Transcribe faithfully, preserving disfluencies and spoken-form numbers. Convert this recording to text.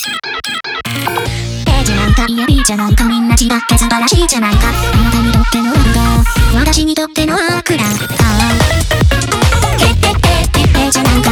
A じゃないかいや B じゃないかみんな違って素晴らしいじゃないか。あなたにとってのラブが私にとっての悪だった。 A じゃないか